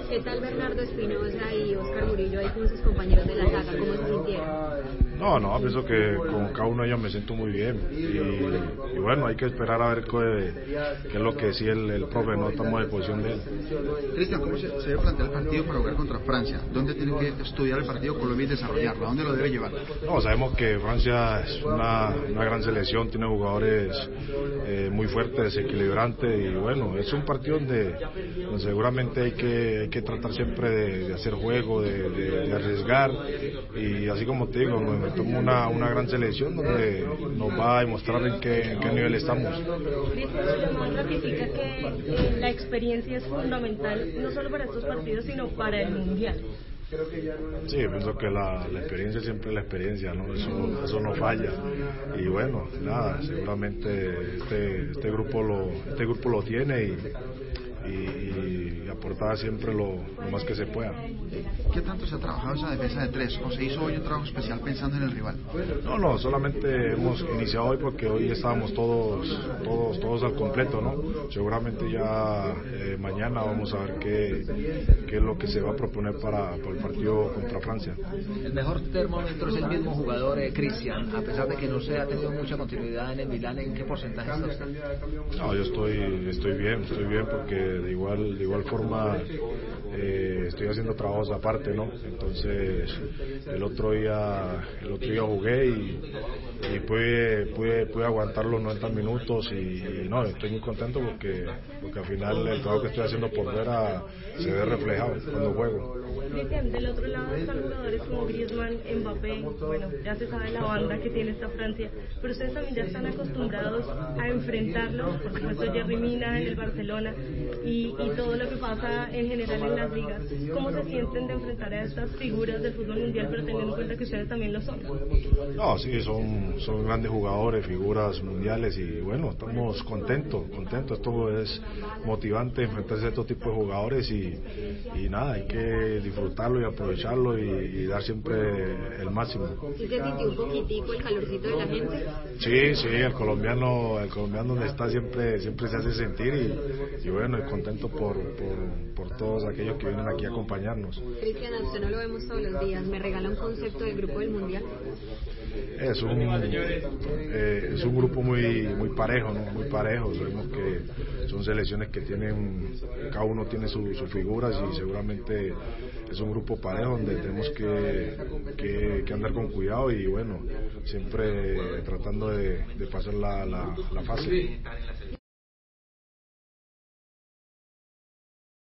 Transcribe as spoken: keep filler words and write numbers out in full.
¿Qué tal Bernardo Espinosa y Oscar Murillo ahí con sus compañeros de la saga? ¿Cómo se sintieron? No, no, pienso que con cada uno de ellos me siento muy bien y, y bueno, hay que esperar a ver qué, qué es lo que decía el, el profe, no estamos en posición de él. Cristian, ¿cómo se, se debe plantear el partido para jugar contra Francia? ¿Dónde tiene que estudiar el partido Colombia y desarrollarlo? ¿A dónde lo debe llevar? No, sabemos que Francia es una, una gran selección, tiene jugadores eh, muy fuertes, desequilibrantes y bueno, es un partido donde, donde seguramente hay que, hay que tratar siempre de, de hacer juego, de, de, de arriesgar y así como te digo, nos metemos una, una gran selección donde nos va a demostrar en qué, en qué nivel estamos. Cristian ratifica que eh, la experiencia es fundamental no solo para estos partidos sino para el Mundial. Sí, pienso que la, la experiencia siempre es la experiencia, ¿no? Eso, eso no falla. Y bueno, nada, seguramente este, este grupo lo, este grupo lo tiene y, y, y aportar siempre lo, lo más que se pueda. ¿Qué tanto se ha trabajado esa defensa de tres? ¿O se hizo hoy un trabajo especial pensando en el rival? No, no, solamente hemos iniciado hoy porque hoy estábamos todos, todos, todos al completo, ¿no? Seguramente ya eh, mañana vamos a ver qué, qué es lo que se va a proponer para, para el partido contra Francia. El mejor termómetro es el mismo jugador, eh, Cristian, a pesar de que no se ha tenido mucha continuidad en el Milán, ¿en qué porcentaje está usted? No, yo estoy, estoy bien, estoy bien porque de igual, de igual forma eh, estoy haciendo trabajos aparte, ¿no? Entonces el otro día, el otro día jugué y, y pude, pude, pude aguantar los noventa minutos y, y no, estoy muy contento porque, porque al final el trabajo que estoy haciendo por fuera se ve reflejado cuando juego. Cristian, del otro lado están jugadores como Griezmann, Mbappé, bueno, ya se sabe la banda que tiene esta Francia, pero ustedes también ya están acostumbrados a enfrentarlos, por supuesto Yerry Mina en el Barcelona y, y todo lo que pasa en general en las ligas. ¿Cómo se sienten de enfrentar a estas figuras del fútbol mundial, pero teniendo en cuenta que ustedes también lo son? No, sí, son, son grandes jugadores, figuras mundiales y bueno, estamos contentos, contentos, esto es motivante enfrentarse a estos tipos de jugadores y, y nada, hay que disfrutarlo y aprovecharlo y, y dar siempre el máximo. ¿Sí se sintió un poquitico el calorcito de la gente? Sí, sí, el colombiano, el colombiano donde está siempre, siempre se hace sentir y, y bueno, y contento por, por, por todos aquellos que vienen aquí a acompañarnos. Cristian, a usted no lo vemos todos los días, ¿me regala un concepto del grupo del Mundial? Es un, eh, es un grupo muy muy parejo, ¿no? Muy parejo. Sabemos que son selecciones que tienen, cada uno tiene sus su figuras y seguramente es un grupo parejo donde tenemos que, que, que andar con cuidado y bueno, siempre tratando de, de pasar la, la, la fase.